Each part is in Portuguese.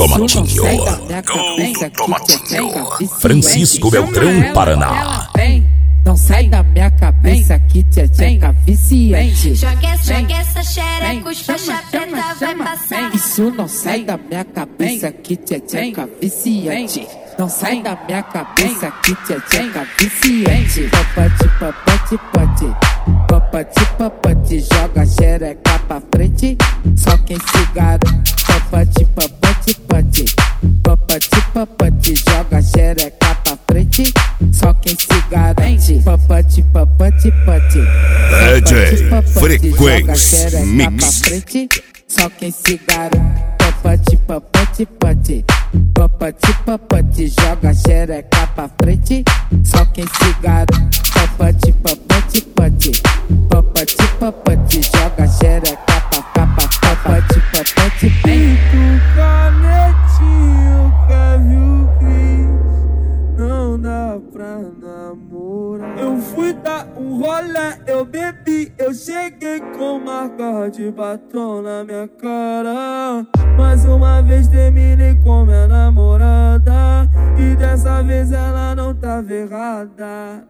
Tomatinho. Go Tomatinho. Francisco Beltrão, Paraná. Não sai da minha cabeça que tcheca viciante. Joga essa xereca, os faixa preta vai passar. Isso não sai da minha cabeça que tcheca viciante. Não sai da minha cabeça que tcheca viciante. Papati, papati, pati. Papati, papati, joga xereca pra frente. Só quem se garante. Papati, papati, pati. Papati, papati, joga xereca pra frente. Só quem se garante. Papati, papati, pati. DJ Frequência Mix. Só quem se garante. Papati, papati, pati. Papati, papati, joga xereca pra frente. Só quem se garante. Papati, papati, pati. Papati, papati, joga xereca pra capa. Papati, papati, Pinto canetinho, Kevin Cris, não dá pra namorar. Eu fui dar um rolê, eu bebi, eu cheguei com marca de batom na minha cara. Mais uma vez terminei com minha namorada, e dessa vez ela não tava errada.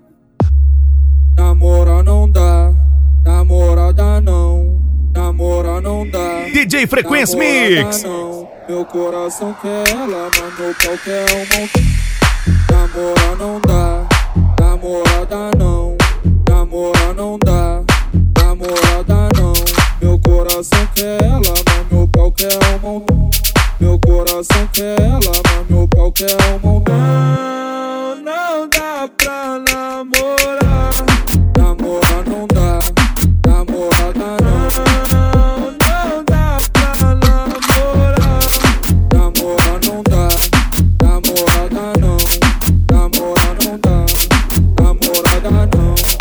Namora não dá, namorada não. Namora não dá. DJ Frequência Mix. Não. Meu coração quer ela, mas meu pau quer um montão. Namora não dá, namorada não. Namora não dá, namorada não. Meu coração quer ela, mas meu pau quer um montão. Meu coração quer ela, mas meu pau quer um montão. Não dá pra namorar. Namora não dá, namorada não. No.